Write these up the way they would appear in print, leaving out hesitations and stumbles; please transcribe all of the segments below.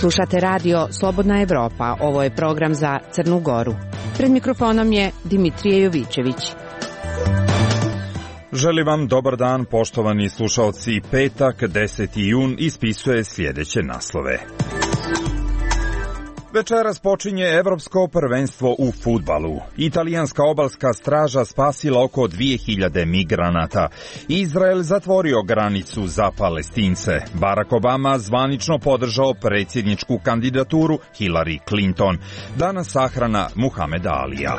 Slušate radio Slobodna Evropa. Ovo je program za Crnu Goru. Pred mikrofonom je Dimitrije Jovićević. Želim vam dobar dan, poštovani slušalci. Petak, 10. jun, ispisuje sljedeće naslove. Večeras počinje Evropsko prvenstvo u fudbalu. Italijanska obalska straža spasila oko 2000 migranata. Izrael zatvorio granicu za Palestince. Barack Obama zvanično podržao predsjedničku kandidaturu Hillary Clinton. Danas sahrana Muhameda Alija.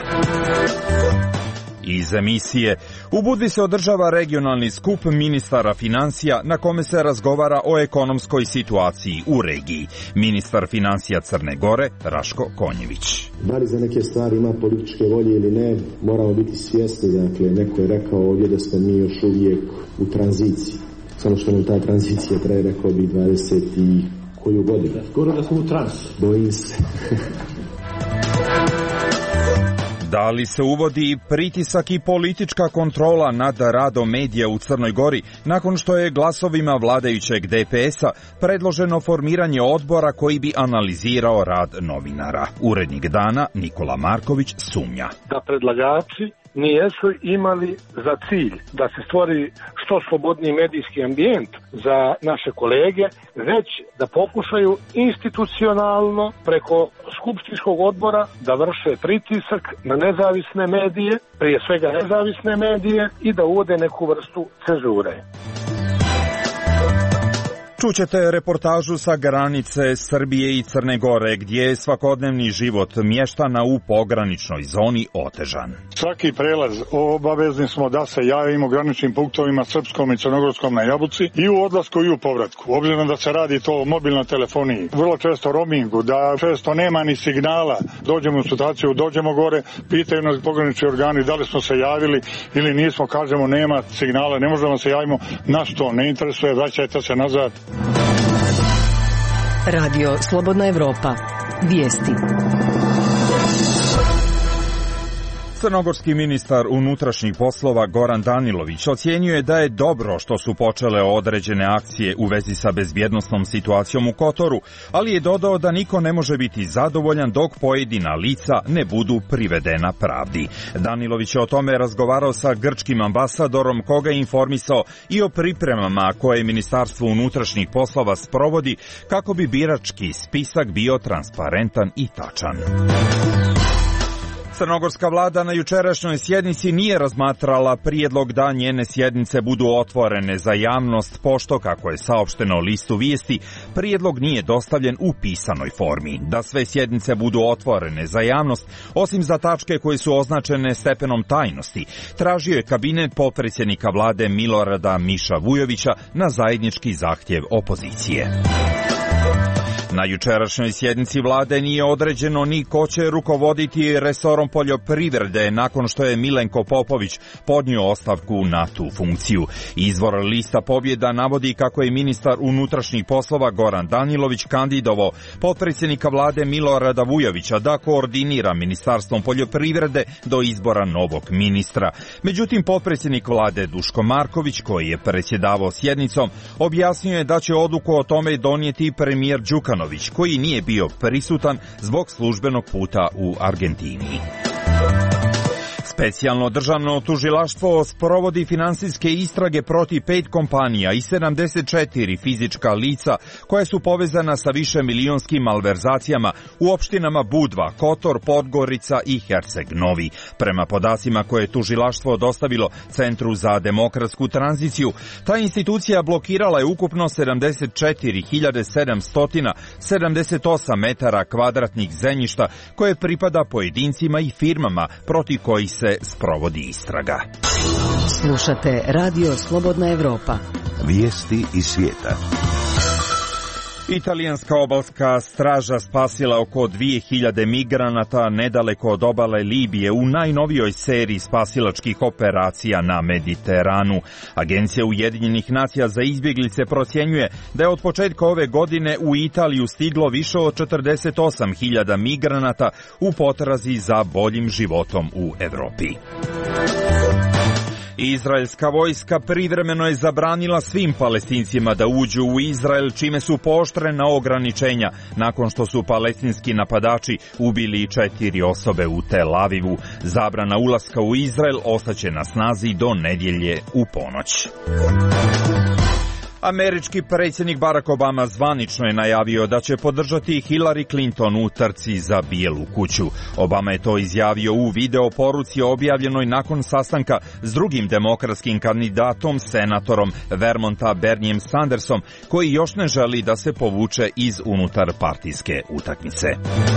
Iz emisije u Budvi se održava regionalni skup ministara financija na kome se razgovara o ekonomskoj situaciji u regiji. Ministar financija Crne Gore Raško Konjević. Da li za neke stvari ima političke volje ili ne, moramo biti svjesni. Dakle, neko je rekao ovdje da smo mi još uvijek u tranziciji. Samo što nam ta tranzicija traje, rekao bi 20 i koju godinu. Skoro da smo u transu. Bojim se. Da li se uvodi pritisak i politička kontrola nad radom medija u Crnoj Gori nakon što je glasovima vladajućeg DPS-a predloženo formiranje odbora koji bi analizirao rad novinara? Urednik Dana Nikola Marković sumnja. Da predlagači nijesu imali za cilj da se stvori što slobodniji medijski ambijent za naše kolege, već da pokušaju institucionalno preko skupštinskog odbora da vrše pritisak na nezavisne medije, prije svega nezavisne medije, i da uvode neku vrstu cenzure. Čućete reportažu sa granice Srbije i Crne Gore, gdje je svakodnevni život mještana u pograničnoj zoni otežan. Svaki prelaz obavezni smo da se javimo graničnim punktovima srpskom i crnogorskom na Jabuci i u odlasku i u povratku. Obzirom da se radi to o mobilnoj telefoniji, vrlo često roamingu, da često nema ni signala, dođemo u situaciju, dođemo gore, pitaju nas pogranični organi da li smo se javili ili nismo, kažemo nema signala, ne možemo se javimo, nas to ne interesuje, vraćajte se nazad. Radio Slobodna Evropa. Vijesti. Crnogorski ministar unutrašnjih poslova Goran Danilović ocjenjuje da je dobro što su počele određene akcije u vezi sa bezbjednosnom situacijom u Kotoru, ali je dodao da niko ne može biti zadovoljan dok pojedina lica ne budu privedena pravdi. Danilović je o tome razgovarao sa grčkim ambasadorom, koga je informisao i o pripremama koje Ministarstvo unutrašnjih poslova sprovodi kako bi birački spisak bio transparentan i tačan. Crnogorska vlada na jučerašnjoj sjednici nije razmatrala prijedlog da njene sjednice budu otvorene za javnost, pošto, kako je saopšteno listu Vijesti, prijedlog nije dostavljen u pisanoj formi. Da sve sjednice budu otvorene za javnost, osim za tačke koje su označene stepenom tajnosti, tražio je kabinet potpredsjednika vlade Milorada Miša Vujovića na zajednički zahtjev opozicije. Na jučerašnjoj sjednici vlade nije određeno ni ko će rukovoditi resorom poljoprivrede nakon što je Milenko Popović podnio ostavku na tu funkciju. Izvor lista Pobjeda navodi kako je ministar unutrašnjih poslova Goran Danilović kandidovao potpredsjednika vlade Milorada Vujovića da koordinira Ministarstvom poljoprivrede do izbora novog ministra. Međutim, potpredsjednik vlade Duško Marković, koji je predsjedavao sjednicom, objasnio je da će odluku o tome donijeti premijer Đukanović, koji nije bio prisutan zbog službenog puta u Argentini. Specijalno državno tužilaštvo sprovodi finansijske istrage protiv 5 kompanija i 74 fizička lica koja su povezana sa višemilijonskim malverzacijama u opštinama Budva, Kotor, Podgorica i Herceg Novi. Prema podacima koje je tužilaštvo dostavilo Centru za demokratsku tranziciju, ta institucija blokirala je ukupno 74.778 metara kvadratnih zemljišta koje pripada pojedincima i firmama protiv kojih se sprovodi istraga. Slušate Radio Slobodna Evropa. Vijesti iz svijeta. Italijanska obalska straža spasila oko 2000 migranata nedaleko od obale Libije u najnovijoj seriji spasilačkih operacija na Mediteranu. Agencija Ujedinjenih nacija za izbjeglice procjenjuje da je od početka ove godine u Italiju stiglo više od 48.000 migranata u potrazi za boljim životom u Europi. Izraelska vojska privremeno je zabranila svim Palestincima da uđu u Izrael, čime su pooštrena ograničenja nakon što su palestinski napadači ubili 4 osobe u Tel Avivu. Zabrana ulaska u Izrael ostaće na snazi do nedjelje u ponoć. Američki predsjednik Barack Obama zvanično je najavio da će podržati Hillary Clinton u trci za Bijelu kuću. Obama je to izjavio u video poruci objavljenoj nakon sastanka s drugim demokratskim kandidatom, senatorom Vermonta Bernijem Sandersom, koji još ne želi da se povuče iz unutarpartijske utakmice.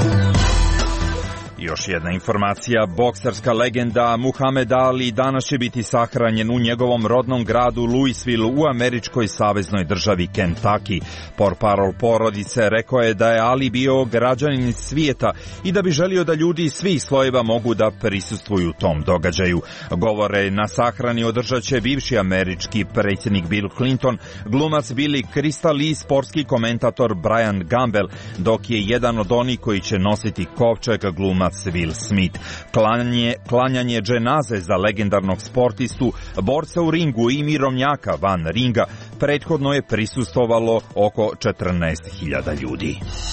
Još jedna informacija, bokserska legenda Muhammad Ali danas će biti sahranjen u njegovom rodnom gradu Louisville u američkoj saveznoj državi Kentucky. Portparol porodice rekao je da je Ali bio građanin svijeta i da bi želio da ljudi iz svih slojeva mogu da prisustvuju tom događaju. Govore na sahrani održat će bivši američki predsjednik Bill Clinton, glumac Billy Crystal i sportski komentator Brian Gamble, dok je jedan od onih koji će nositi kovčeg glumac Will Smith. Klanjanje dženaze za legendarnog sportistu, borca u ringu i mirovnjaka van ringa prethodno je prisustvovalo oko 14.000 ljudi.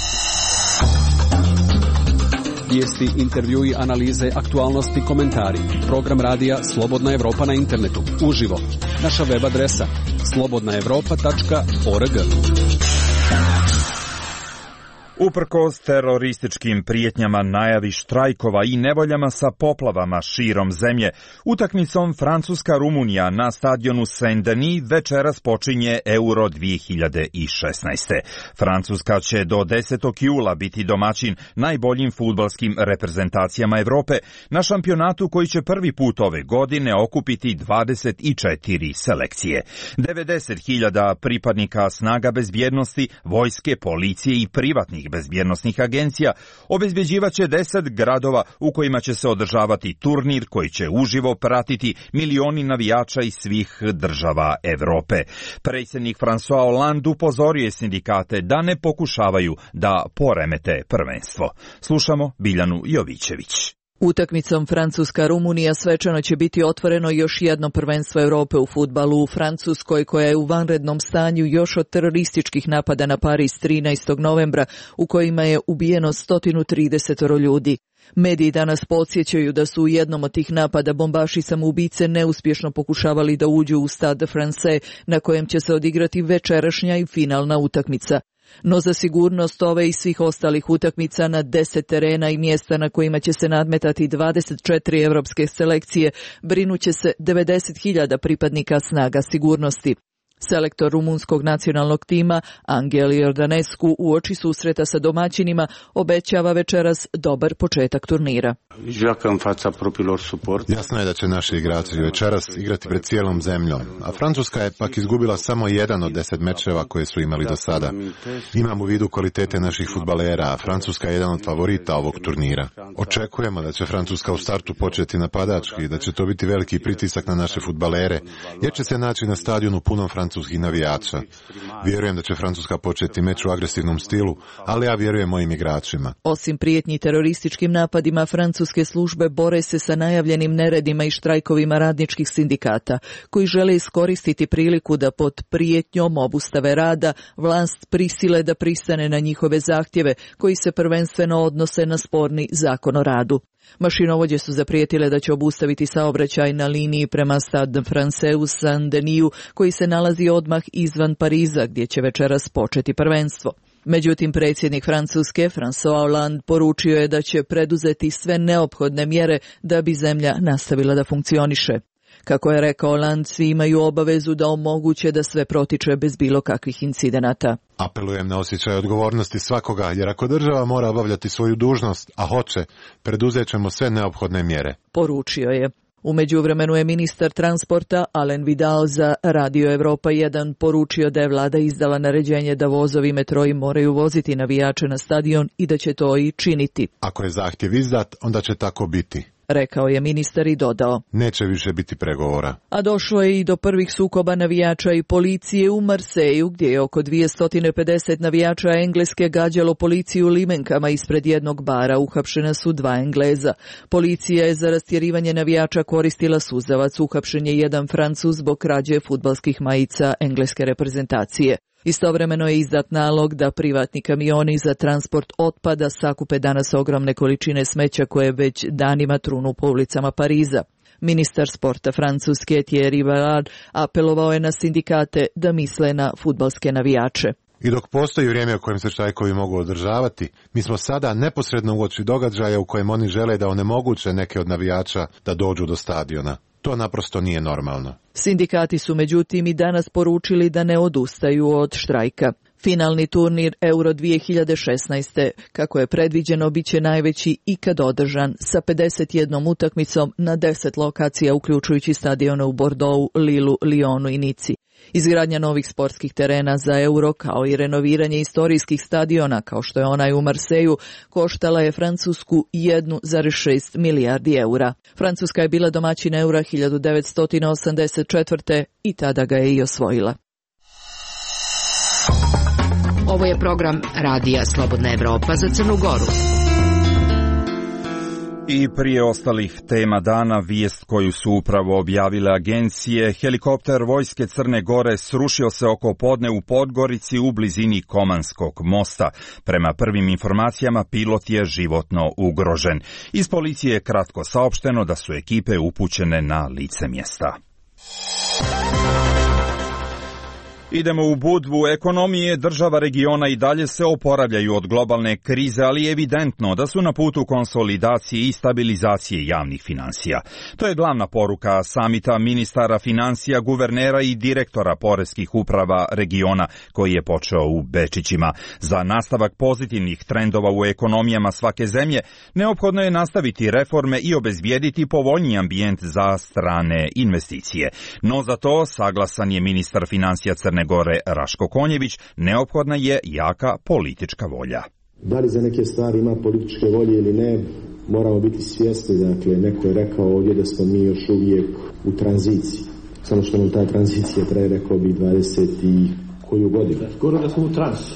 Vijesti, intervjui, analize, aktualnosti, komentari. Program radija Slobodna Evropa na internetu. Uživo. Naša web adresa slobodnaevropa.org. Uprkos terorističkim prijetnjama, najavi štrajkova i nevoljama sa poplavama širom zemlje, utakmicom Francuska-Rumunija na stadionu Saint-Denis večeras počinje Euro 2016. Francuska će do 10. jula biti domaćin najboljim fudbalskim reprezentacijama Evrope na šampionatu koji će prvi put ove godine okupiti 24 selekcije. 90.000 pripadnika snaga bezbjednosti, vojske, policije i privatnih bezbjednosnih agencija obezbeđivaće 10 gradova u kojima će se održavati turnir koji će uživo pratiti milioni navijača iz svih država Evrope. Predsjednik François Hollande upozorio je sindikate da ne pokušavaju da poremete prvenstvo. Slušamo Biljanu Jovićević. Utakmicom Francuska-Rumunija svečano će biti otvoreno još jedno prvenstvo Europe u fudbalu u Francuskoj, koja je u vanrednom stanju još od terorističkih napada na Pariz 13. novembra, u kojima je ubijeno 130 ljudi. Mediji danas podsjećaju da su u jednom od tih napada bombaši samoubice neuspješno pokušavali da uđu u Stade Français, na kojem će se odigrati večerašnja i finalna utakmica. No za sigurnost ove i svih ostalih utakmica na 10 terena i mjesta na kojima će se nadmetati 24 evropske selekcije brinuće se 90.000 pripadnika snaga sigurnosti. Selektor rumunskog nacionalnog tima Angel Iordanescu uoči susreta sa domaćinima obećava večeras dobar početak turnira. Jasno je da će naši igrači večeras igrati pred cijelom zemljom, a Francuska je pak izgubila samo jedan od 10 mečeva koje su imali do sada. Imam u vidu kvalitete naših fudbalera, a Francuska je jedan od favorita ovog turnira. Očekujemo da će Francuska u startu početi napadački i da će to biti veliki pritisak na naše fudbalere, jer će se naći na stadionu punom francuskih navijača. Vjerujem da će Francuska početi meč u agresivnom stilu, ali ja vjerujem mojim igračima. Osim prijetnji terorističkim napadima, francuske službe bore se sa najavljenim neredima i štrajkovima radničkih sindikata, koji žele iskoristiti priliku da pod prijetnjom obustave rada vlast prisile da pristane na njihove zahtjeve, koji se prvenstveno odnose na sporni zakon o radu. Mašinovođe su zaprijetile da će obustaviti saobraćaj na liniji prema Stade Français u Saint-Denisu, koji se nalazi odmah izvan Pariza, gdje će večeras početi prvenstvo. Međutim, predsjednik Francuske, François Hollande, poručio je da će preduzeti sve neophodne mjere da bi zemlja nastavila da funkcioniše. Kako je rekao Hollande, svi imaju obavezu da omoguće da sve protiče bez bilo kakvih incidenata. Apelujem na osjećaj odgovornosti svakoga, jer ako država mora obavljati svoju dužnost, a hoće, preduzet ćemo sve neophodne mjere. Poručio je. U međuvremenu je ministar transporta Alain Vidal za Radio Evropa 1 poručio da je vlada izdala naređenje da vozovi metroi moraju voziti navijače na stadion i da će to i činiti. Ako je zahtjev izdat, onda će tako biti. rekao je ministar i dodao. Neće više biti pregovora. A došlo je i do prvih sukoba navijača i policije u Marseju, gdje je oko 250 navijača Engleske gađalo policiju limenkama ispred jednog bara. Uhapšena su 2 Engleza. Policija je za rastjerivanje navijača koristila suzavac. Uhapšen je jedan Francuz zbog krađe fudbalskih majica engleske reprezentacije. Istovremeno je izdat nalog da privatni kamioni za transport otpada sakupe danas ogromne količine smeća koje već danima trunu po ulicama Pariza. Ministar sporta Francuske Thierry Valard apelovao je na sindikate da misle na fudbalske navijače. I dok postoji vrijeme u kojem se štrajkovi mogu održavati, mi smo sada neposredno uoči događaja u kojem oni žele da onemoguće neke od navijača da dođu do stadiona. To naprosto nije normalno. Sindikati su međutim i danas poručili da ne odustaju od štrajka. Finalni turnir Euro 2016. kako je predviđeno bit će najveći ikad održan sa 51 utakmicom na 10 lokacija uključujući stadione u Bordeauxu, Lillu, Lyonu i Nici. Izgradnja novih sportskih terena za Euro kao i renoviranje istorijskih stadiona kao što je onaj u Marseju koštala je Francusku 1,6 milijardi eura. Francuska je bila domaćin Eura 1984. i tada ga je i osvojila. Ovo je program Radija Slobodna Evropa za Crnu Goru. I prije ostalih tema dana, vijest koju su upravo objavile agencije, helikopter vojske Crne Gore srušio se oko podne u Podgorici u blizini Komanskog mosta. Prema prvim informacijama, pilot je životno ugrožen. Iz policije je kratko saopšteno da su ekipe upućene na lice mjesta. Idemo u Budvu. Ekonomije država regiona i dalje se oporavljaju od globalne krize, ali je evidentno da su na putu konsolidacije i stabilizacije javnih financija. To je glavna poruka samita ministara financija, guvernera i direktora poreskih uprava regiona koji je počeo u Bečićima. Za nastavak pozitivnih trendova u ekonomijama svake zemlje neophodno je nastaviti reforme i obezbijediti povoljniji ambijent za strane investicije. No za to, saglasan je ministar financija Crne Gore Raško Konjević, neophodna je jaka politička volja. Da li za neke stvari ima političke volje ili ne, moramo biti svjesni. Dakle, neko je rekao ovdje da smo mi još uvijek u tranziciji. Samo što nam ta tranzicija traje, rekao bi 20 i koju godinu. Skoro da smo u transu.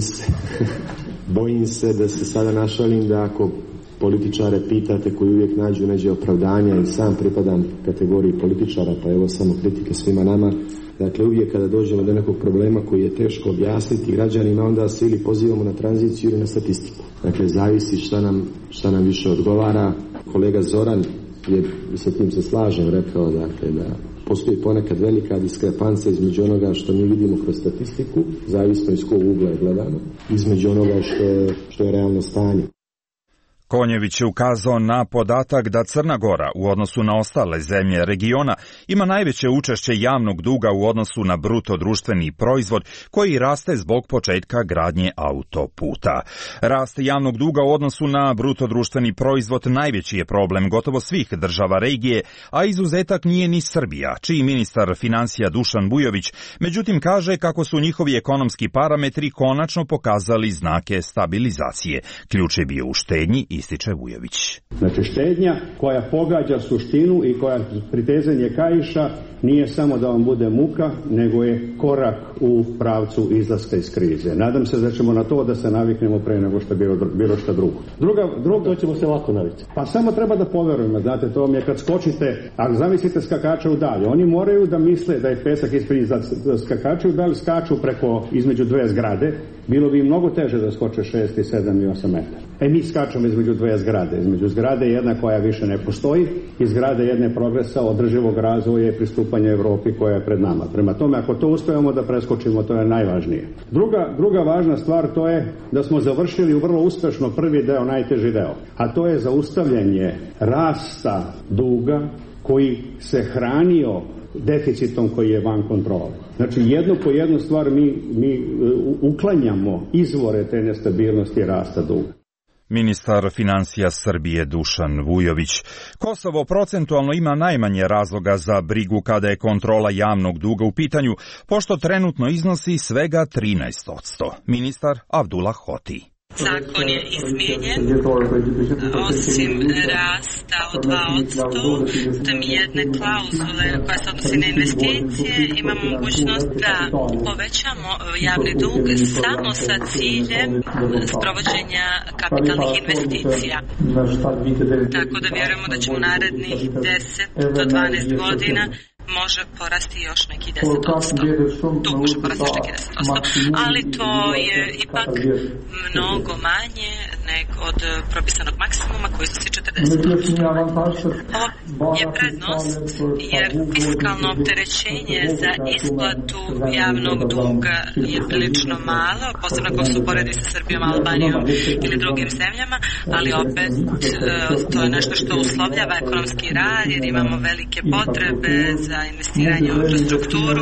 Bojim se da se sada našalim da ako političare pitate koji uvijek nađu neđe opravdanja, i sam pripadam kategoriji političara, pa evo samo kritike svima nama. Dakle, uvijek kada dođemo do nekog problema koji je teško objasniti građanima, onda se ili pozivamo na tranziciju ili na statistiku. Dakle, zavisi šta nam više odgovara. Kolega Zoran je, sa tim se slažem, rekao dakle, da postoji ponekad velika diskrepanca između onoga što mi vidimo kroz statistiku, zavisno iz kog ugla je gledano, između onoga što je realno stanje. Konjević je ukazao na podatak da Crna Gora u odnosu na ostale zemlje regiona ima najveće učešće javnog duga u odnosu na bruto društveni proizvod koji raste zbog početka gradnje autoputa. Rast javnog duga u odnosu na bruto društveni proizvod najveći je problem gotovo svih država regije, a izuzetak nije ni Srbija, čiji ministar financija Dušan Vujović međutim kaže kako su njihovi ekonomski parametri konačno pokazali znake stabilizacije. Ključ je bio u štednji, ističe Vujović. Znači štednja koja pogađa suštinu i koja pritezanje kaiša nije samo da vam bude muka, nego je korak u pravcu izlaska iz krize. Nadam se da ćemo na to da se naviknemo pre nego što bilo što drugo. Drugo, to ćemo se lako navikti. Pa samo treba da poverujemo, znate, to mi je kad skočite, a zamislite skakača u dalje. Oni moraju da misle da je pesak ispred skakača u dalje, skaču preko između dve zgrade. Bilo bi mnogo teže da skoče 6, 7 i 8 metara. Mi skačemo između dve zgrade. Između zgrade jedna koja više ne postoji i zgrade jedne progresa, održivog razvoja i pristupanja Evropi koja je pred nama. Prema tome, ako to uspijemo da preskočimo, to je najvažnije. Druga važna stvar to je da smo završili vrlo uspešno prvi deo, najteži deo. A to je zaustavljanje rasta duga koji se hranio deficitom koji je van kontrole. Znači, jednu po jednu stvar mi uklanjamo izvore te nestabilnosti rasta duga. Ministar financija Srbije Dušan Vujović. Kosovo procentualno ima najmanje razloga za brigu kada je kontrola javnog duga u pitanju, pošto trenutno iznosi svega 13%. Ministar Abdullah Hoti. zakon je izmijenjen, osim rasta od 2%, tam jedne klauzule koja se odnosi na investicije, imamo mogućnost da povećamo javni dug samo sa ciljem sprovođenja kapitalnih investicija. Tako da vjerujemo da ćemo narednih 10 do 12 godina može porasti još neki 10%. Tu može porasti još neki 10%, ali to je ipak mnogo manje nego od propisanog maksimuma koji su 40%. Ovo je prednost jer fiskalno opterećenje za isplatu javnog duga je prilično malo, posebno ako se uporedi sa Srbijom, Albanijom ili drugim zemljama, ali opet to je nešto što uslovljava ekonomski rad jer imamo velike potrebe za investiranje u infrastrukturu.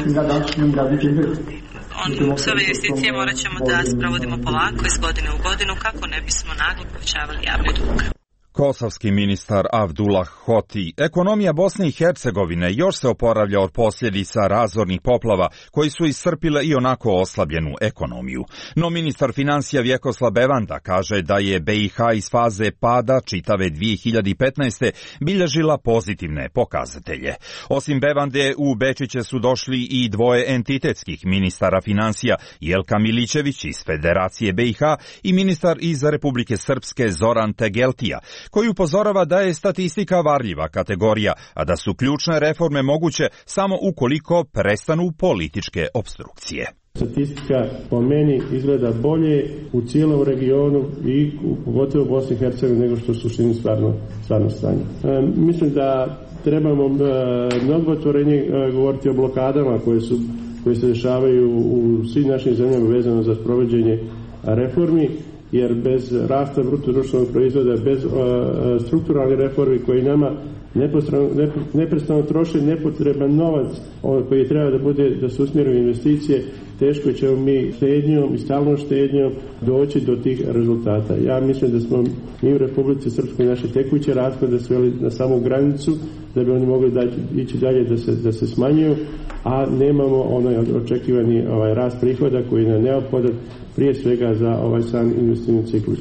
Sve ove investicije morat ćemo da sprovodimo polako iz godine u godinu kako ne bismo naglo povećavali javni dug. Kosovski ministar Avdullah Hoti. Ekonomija Bosne i Hercegovine još se oporavlja od posljedica razornih poplava koji su iscrpile i onako oslabljenu ekonomiju. No ministar financija Vjekoslav Bevanda kaže da je BiH iz faze pada čitave 2015. bilježila pozitivne pokazatelje. Osim Bevande, u Bečiće su došli i dvoje entitetskih ministara financija, Jelka Milićević iz Federacije BiH i ministar iz Republike Srpske Zoran Tegeltija, koji upozorava da je statistika varljiva kategorija, a da su ključne reforme moguće samo ukoliko prestanu političke opstrukcije. Statistika po meni izgleda bolje u cijelom regionu i pogotovo u Bosni i Hercegovini nego što su suštini stvarno stanje. Mislim da trebamo mnogo otvorenje govoriti o blokadama koje se dešavaju u svim našim zemljama vezano za sprovođenje reformi, jer bez rasta bruto društvenog proizvoda, bez strukturalnih reformi koji nama neprestano troše nepotreban novac koji treba da se usmjeri u investicije, teško ćemo mi štednjom i stalnom štednjom doći do tih rezultata. Ja mislim da smo mi u Republici Srpskoj naše tekuće rashode sveli na samu granicu da bi oni mogli ići dalje da se smanjuju, a nemamo onaj očekivani rast prihoda koji je neophodan prije svega za ovaj sam investicijni ciklus.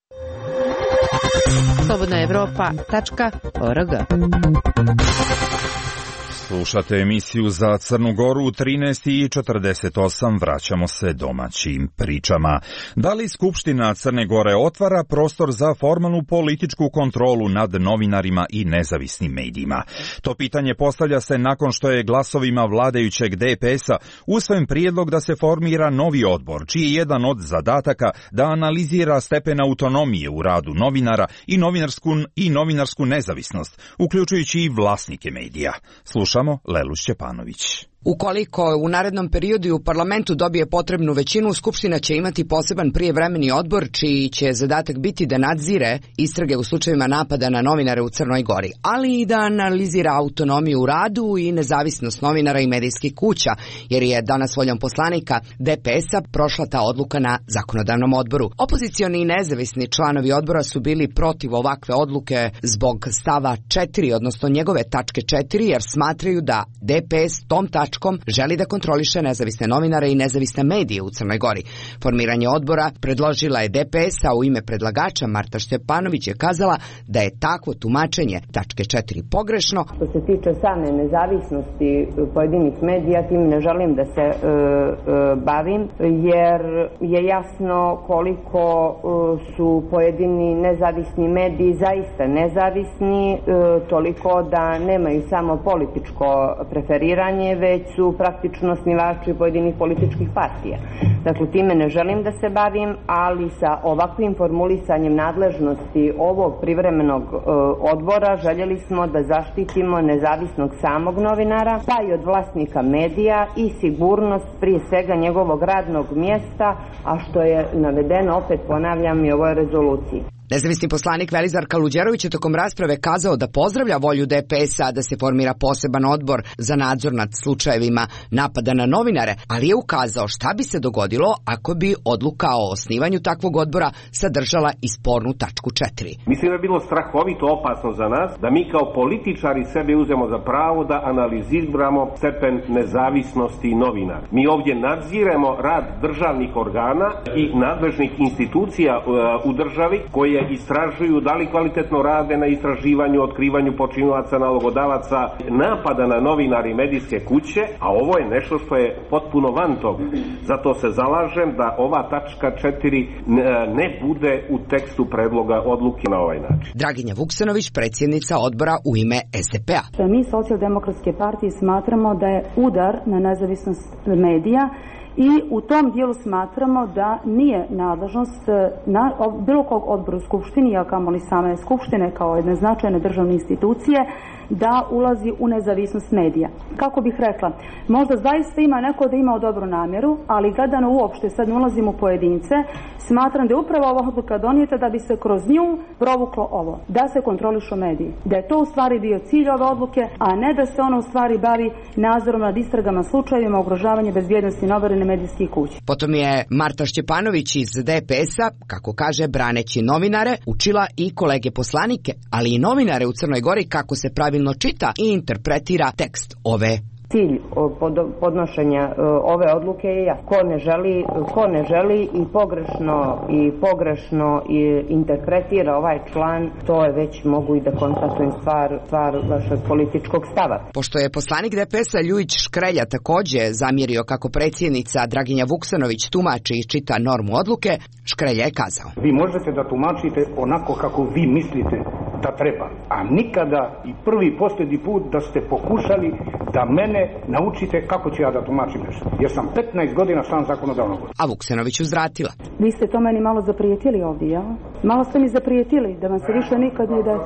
slobodnaevropa.org. Slušate emisiju za Crnu Goru u 13:48. Vraćamo se domaćim pričama. Da li Skupština Crne Gore otvara prostor za formalnu političku kontrolu nad novinarima i nezavisnim medijima? To pitanje postavlja se nakon što je glasovima vladajućeg DPS-a usvojen prijedlog da se formira novi odbor, čiji je jedan od zadataka da analizira stepen autonomije u radu novinara i novinarsku nezavisnost, uključujući i vlasnike medija. Slušamo Lelu Šćepanović. Ukoliko u narednom periodu u parlamentu dobije potrebnu većinu, Skupština će imati poseban prijevremeni odbor čiji će zadatak biti da nadzire istrage u slučajevima napada na novinare u Crnoj Gori, ali i da analizira autonomiju u radu i nezavisnost novinara i medijskih kuća, jer je danas voljom poslanika DPS-a prošla ta odluka na zakonodavnom odboru. Opozicioni i nezavisni članovi odbora su bili protiv ovakve odluke zbog stava 4, odnosno njegove tačke 4, jer smatraju da DPS tom tačkom želi da kontroliše nezavisne novinare i nezavisne medije u Crnoj Gori. Formiranje odbora predložila je DPS, a u ime predlagača Marta Štepanović je kazala da je takvo tumačenje tačke 4 pogrešno. Što se tiče same nezavisnosti pojedinih medija, tim ne želim da se bavim, jer je jasno koliko su pojedini nezavisni mediji zaista nezavisni, toliko da nemaju samo političko preferiranje, već su praktično osnivači pojedinih političkih partija. Dakle, time ne želim da se bavim, ali sa ovakvim formulisanjem nadležnosti ovog privremenog odbora željeli smo da zaštitimo nezavisnog samog novinara, pa i od vlasnika medija i sigurnost prije svega njegovog radnog mjesta, a što je navedeno, opet ponavljam, i u ovoj rezoluciji. Nezavisni poslanik Velizar Kaluđerović je tokom rasprave kazao da pozdravlja volju DPS-a da se formira poseban odbor za nadzor nad slučajevima napada na novinare, ali je ukazao šta bi se dogodilo ako bi odluka o osnivanju takvog odbora sadržala i spornu tačku 4. Mislim da je bilo strahovito opasno za nas da mi kao političari sebi uzemo za pravo da analiziramo stepen nezavisnosti novinara. Mi ovdje nadziremo rad državnih organa i nadležnih institucija u državi koje istražuju da li kvalitetno rade na istraživanju, otkrivanju počinilaca, nalogodavaca napada na novinari i medijske kuće, a ovo je nešto što je potpuno van toga. Zato se zalažem da ova tačka 4 ne bude u tekstu predloga odluke na ovaj način. Draginja Vuksanović, predsjednica odbora u ime SDP-a. Mi Socijaldemokratske partije smatramo da je udar na nezavisnost medija i u tom dijelu smatramo da nije nadležnost bilo kog odbora u Skupštini, a kamoli same Skupštine kao jedne značajne državne institucije, da ulazi u nezavisnost medija. Kako bih rekla, možda zaista ima neko da ima dobru namjeru, ali gledano uopšte, sad ne ulazim u pojedince, smatram da je upravo ova odluka donijeta da bi se kroz nju provuklo ovo, da se kontrolišu mediji. Da je to u stvari bio cilj ove odluke, a ne da se ono u stvari bavi nadzorom nad istragama slučajevima ugrožavanja bezbjednosti novinara medijskih kuća. Potom je Marta Šćepanović iz DPS-a, kako kaže, braneći novinare, učila i kolege poslanike, ali i novinare u Crnoj Gori kako se pravilno čita i interpretira tekst ove. Cilj podnošenja ove odluke je jasan. Ko ne želi i pogrešno interpretira ovaj član, to je već mogu i da konstatujem stvar vašeg političkog stava. Pošto je poslanik DPS-a Ljujić Škrelja također zamjerio kako predsjednica Draginja Vuksanović tumači i čita normu odluke, Škrelja je kazao: Vi možete da tumačite onako kako vi mislite da treba, a nikada i prvi i posljednji put da ste pokušali da mene naučite kako ću ja da tumačim nešto. Jer sam 15 godina član zakonodavnog odbora. A Vuksanović uzvratila: Vi ste to meni malo zaprijetili ovdje, jel? Malo ste mi zaprijetili da vam se više nikad ne da...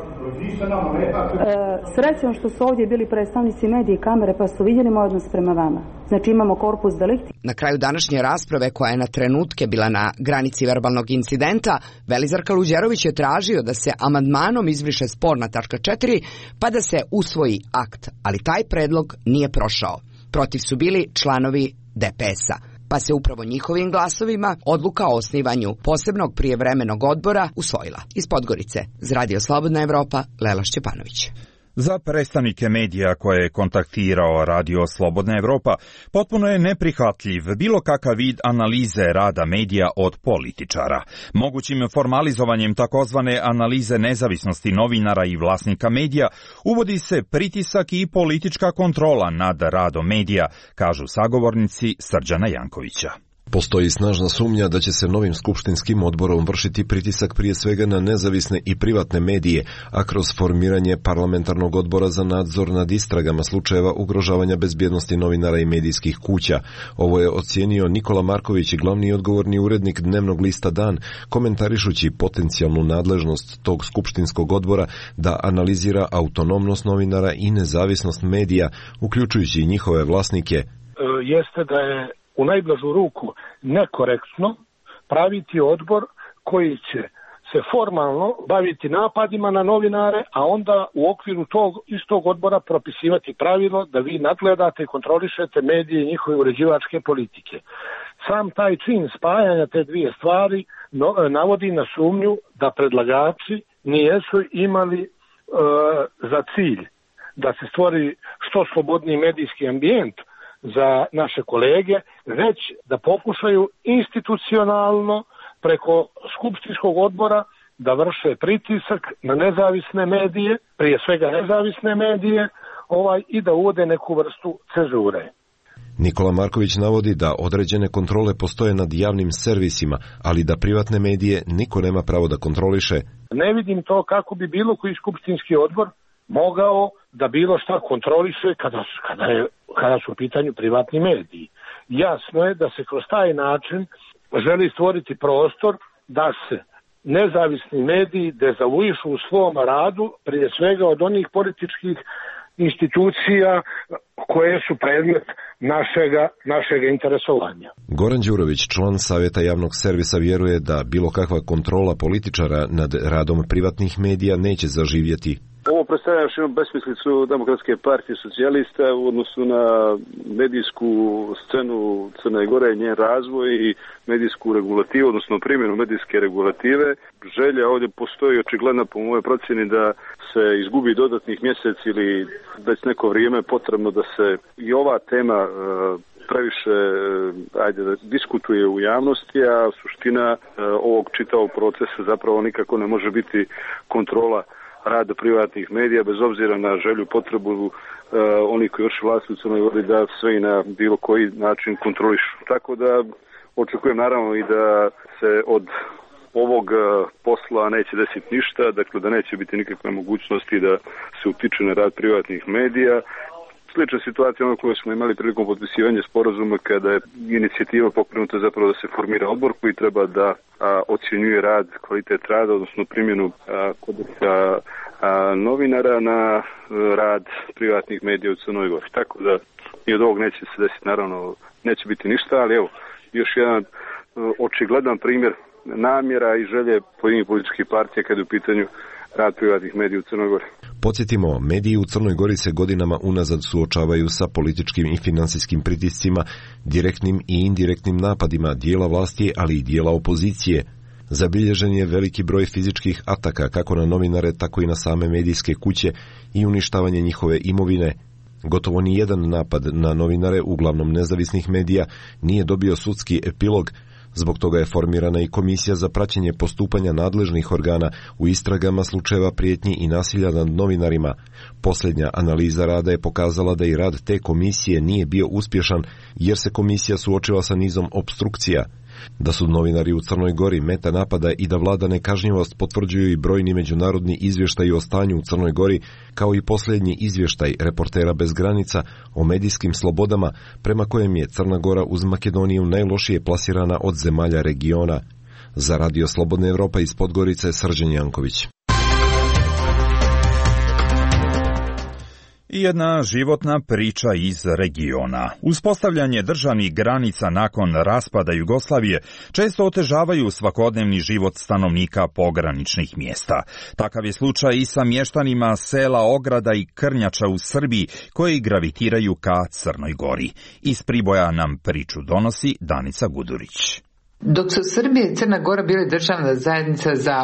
Srećom što su ovdje bili predstavnici medije i kamere pa su vidjeli moj odnos prema vama. Znači imamo korpus delikti. Na kraju današnje rasprave, koja je na trenutke bila na granici verbalnog incidenta, Velizar Kaluđerović je tražio da se amandmanom izbriše sporna tačka 4 pa da se usvoji akt, ali taj predlog nije prošao. Protiv su bili članovi DPS-a, pa se upravo njihovim glasovima odluka o osnivanju posebnog prijevremenog odbora usvojila. Iz Podgorice, za Radio Slobodna Evropa, Lela Šćepanović. Za predstavnike medija koje je kontaktirao Radio Slobodna Evropa, potpuno je neprihvatljiv bilo kakav vid analize rada medija od političara. Mogućim formalizovanjem takozvane analize nezavisnosti novinara i vlasnika medija uvodi se pritisak i politička kontrola nad radom medija, kažu sagovornici Srđana Jankovića. Postoji snažna sumnja da će se novim skupštinskim odborom vršiti pritisak prije svega na nezavisne i privatne medije, a kroz formiranje parlamentarnog odbora za nadzor nad istragama slučajeva ugrožavanja bezbjednosti novinara i medijskih kuća. Ovo je ocijenio Nikola Marković, glavni i odgovorni urednik dnevnog lista Dan, komentarišući potencijalnu nadležnost tog skupštinskog odbora da analizira autonomnost novinara i nezavisnost medija, uključujući i njihove vlasnike. Jeste da je u najblažu ruku nekorektno praviti odbor koji će se formalno baviti napadima na novinare, a onda u okviru tog istog odbora propisivati pravilo da vi nadgledate i kontrolišete medije i njihove uređivačke politike. Sam taj čin spajanja te dvije stvari navodi na sumnju da predlagači nijesu imali za cilj da se stvori što slobodniji medijski ambijent za naše kolege, već da pokušaju institucionalno preko skupštinskog odbora da vrše pritisak na nezavisne medije, prije svega nezavisne medije, i da uvode neku vrstu cenzure. Nikola Marković navodi da određene kontrole postoje nad javnim servisima, ali da privatne medije niko nema pravo da kontroliše. Ne vidim to kako bi bilo koji skupštinski odbor mogao da bilo šta kontroliše kada su u pitanju privatni mediji. Jasno je da se kroz taj način želi stvoriti prostor da se nezavisni mediji dezavuišu u svom radu, prije svega od onih političkih institucija koje su predmet našeg interesovanja. Goran Đurović, član Savjeta javnog servisa, vjeruje da bilo kakva kontrola političara nad radom privatnih medija neće zaživjeti. Ovo predstavlja još jednu besmislicu Demokratske partije socijalista u odnosu na medijsku scenu Crne Gore, njen razvoj i medijsku regulativu, odnosno primjenu medijske regulative. Želja ovdje postoji očigledna po mojoj procjeni da se izgubi dodatnih mjesec ili već neko vrijeme potrebno da se i ova tema previše diskutuje u javnosti, a suština ovog čitavog procesa zapravo nikako ne može biti kontrola rada privatnih medija, bez obzira na želju, potrebu onih koji vrši vlast u Crnoj Gori da sve i na bilo koji način kontrolišu. Tako da očekujem naravno i da se od ovog posla neće desiti ništa, dakle da neće biti nikakve mogućnosti da se utiče na rad privatnih medija. Slična situacija ono koju smo imali prilikom potpisivanja sporazuma kada je inicijativa pokrenuta zapravo da se formira odbor koji treba da ocjenjuje rad, kvalitet rada, odnosno primjenu kodeksa novinara na rad privatnih medija u Crnoj Gori. Tako da i od ovog neće se desiti, naravno neće biti ništa, ali evo još jedan očigledan primjer namjera i želje pojedinih političkih partija kada je u pitanju rad privatnih medija u Crnoj Gori. Podsjetimo, mediji u Crnoj Gori se godinama unazad suočavaju sa političkim i financijskim pritiscima, direktnim i indirektnim napadima dijela vlasti, ali i dijela opozicije. Zabilježen je veliki broj fizičkih ataka kako na novinare, tako i na same medijske kuće i uništavanje njihove imovine. Gotovo ni jedan napad na novinare, uglavnom nezavisnih medija, nije dobio sudski epilog. Zbog toga je formirana i komisija za praćenje postupanja nadležnih organa u istragama slučajeva prijetnji i nasilja nad novinarima. Posljednja analiza rada je pokazala da i rad te komisije nije bio uspješan jer se komisija suočila sa nizom opstrukcija. Da su novinari u Crnoj Gori meta napada i da vlada nekažnjivost potvrđuju i brojni međunarodni izvještaji o stanju u Crnoj Gori, kao i posljednji izvještaj Reportera bez granica o medijskim slobodama, prema kojem je Crna Gora uz Makedoniju najlošije plasirana od zemalja regiona. Za Radio Slobodna Evropa iz Podgorice, Srđan Janković. I jedna životna priča iz regiona. Uspostavljanje državnih granica nakon raspada Jugoslavije često otežavaju svakodnevni život stanovnika pograničnih mjesta. Takav je slučaj i sa mještanima sela Ograda i Krnjača u Srbiji koji gravitiraju ka Crnoj Gori. Iz Priboja nam priču donosi Danica Gudurić. Dok su Srbija i Crna Gora bili državna zajednica za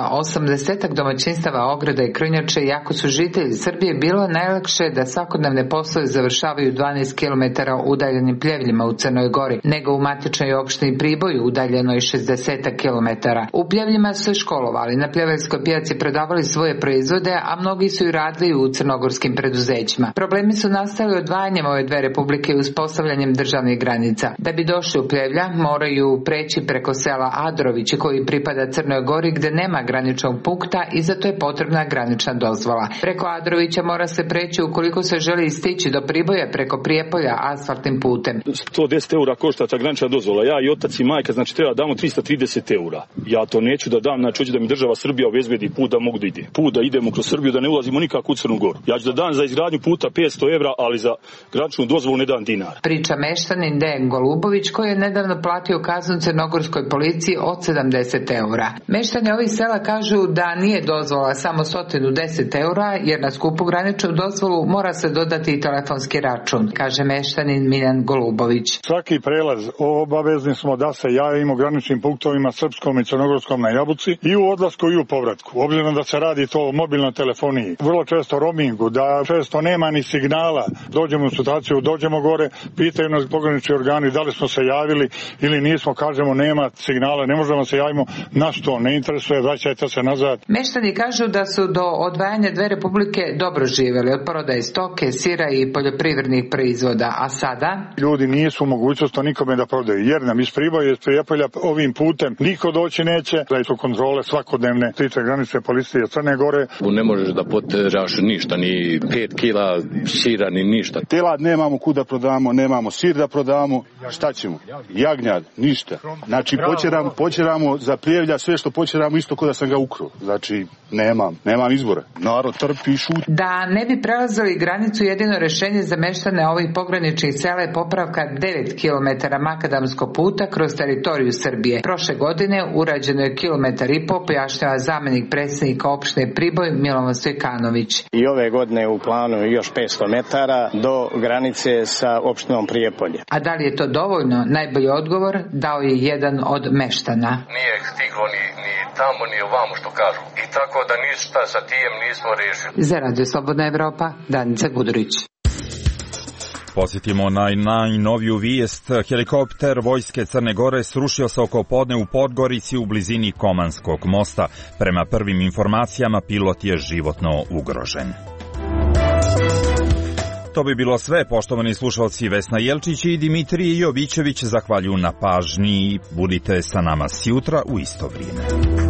80 domaćinstava Ograda i Krnjače, iako su žitelji Srbije, bilo najlakše da svakodnevne poslove završavaju 12 km udaljenim Pljevljima u Crnoj Gori, nego u matičnoj opštini Priboju udaljenoj 60 km. U Pljevljima su se školovali, na Pljeveljskoj pijaci prodavali svoje proizvode, a mnogi su i radili u crnogorskim preduzećima. Problemi su nastali odvajanjem ove dve republike i uspostavljanjem državnih granica. Da bi došli u Pljevlja, moraju preći preko sela Adrovići koji pripada Crnoj Gori gdje nema graničnog punkta i zato je potrebna granična dozvola. Preko Adrovića mora se preći ukoliko se želi stići do Priboja preko Prijepolja asfaltnim putem. 110 eura košta ta granična dozvola. Ja i otac i majka, znači treba damo 330 eura. Ja to neću da dam, znači hoću da mi država Srbija obezbedi put da mogu da ide. Put da idemo kroz Srbiju, da ne ulazimo nikako u Crnu Goru. Ja ću da dam za izgradnju puta 500 evra, ali za graničnu dozvolu ne dam dinar. Priča meštanin Dejan Golubović koji je nedavno platio kaznu crnogorskoj policiji od 70 eura. Meštani ovih sela kažu da nije dozvola samo 110 eura, jer na skupu graničnu dozvolu mora se dodati i telefonski račun, kaže meštanin Miljan Golubović. Svaki prelaz obavezni smo da se javimo graničnim punktovima srpskom i crnogorskom na Jabuci i u odlasku i u povratku. Obzirom da se radi to o mobilnoj telefoniji, vrlo često roamingu, da često nema ni signala, dođemo u situaciju, dođemo gore, pitaju nas pogranični organi da li smo se javili ili nismo, kažemo nema signala, ne možemo se javimo, na što ne interesuje, vraćajte se nazad. Meštani kažu da su do odvajanja dve republike dobro živjeli od prodaje stoke, sira i poljoprivrednih proizvoda, a sada? Ljudi nisu u mogućnosti nikome da prodaju, jer nam iz Priboja i iz Prijepolja ovim putem niko doći neće, da su kontrole svakodnevne, tiče granice policije Crne Gore. Ne možeš da poteraš ništa, ni 5 kila sira, ni ništa. Telad nemamo kuda prodamo, nemamo sir da prodamo, šta ćemo? Jagnjad, ništa. Znači Znači, počeramo za Pljevlja sve što počeramo isto kao da sam ga ukro. Znači, nemam izbora. Narod trpi i šuti. Da ne bi prelazili granicu, jedino rješenje za meštane ovih pograničnih sela je popravka 9 km makadamskog puta kroz teritoriju Srbije. Prošle godine urađeno je 1,5 km, pojašnjava zamjenik predsjednika opštine Priboj Milovan Stojkanović. I ove godine u planu još 500 metara do granice sa opštinom Prijepolje. A da li je to dovoljno? Najbolji odgovor dao je jedan od meštana. Nije stiglo ni tamo ni ovamo što kažu. I tako da ništa sa tijem nismo riješili. Za Radio Slobodna Evropa, Danica Gudurić. Posjetimo na najnoviju vijest. Helikopter Vojske Crne Gore srušio se oko podne u Podgorici u blizini Komanskog mosta. Prema prvim informacijama, pilot je životno ugrožen. To bi bilo sve, poštovani slušalci. Vesna Jelčić i Dimitrije Jovićević zahvaljuju na pažnji. Budite sa nama sjutra u isto vrijeme.